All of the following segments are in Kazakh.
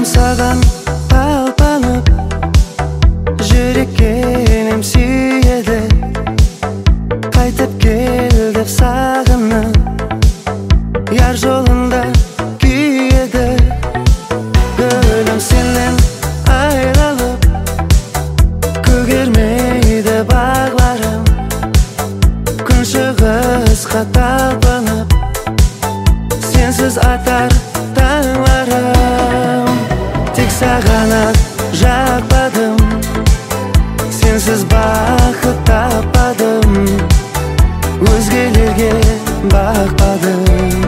Sağan talpanıp Жүрекенем сүйеді Қайтып кел деп сағынып Яр жолында күйеді Гүлім сенен айрылып Көгермейді бағларым Күн шығысқа талпынып Сенсіз атар таңларым Тек саған-ақ жақпадым Сенсіз бақыт таппадым Өзгелерге бақпадым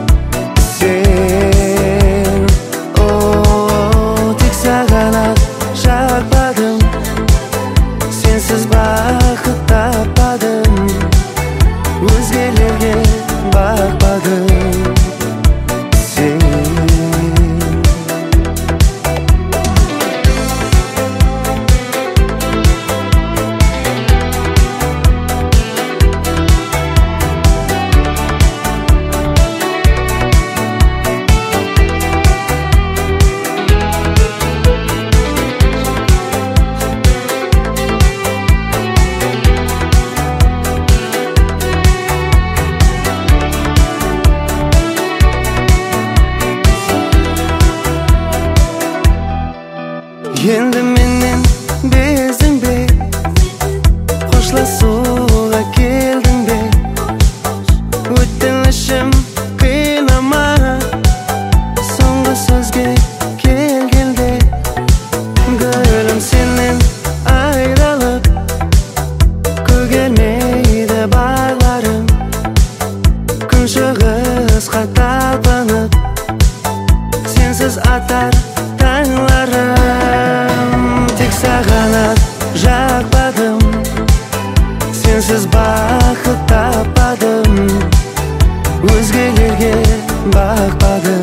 Сен, тек саған-ақ жақпадым Сенсіз бақыт таппадым Өзгелерге бақпадым Енді менен бездің бе Қошласуға келдің бе Өтінішім қинама Соңғы сөзге келгенде Гүлім сенен айрылып Көгермейді бағларым Күн шығысқа талпынып Сенсіз атар таңларым Саған-ақ жақпадым Сенсіз бақыт таппадым Өзгелерге бақпадым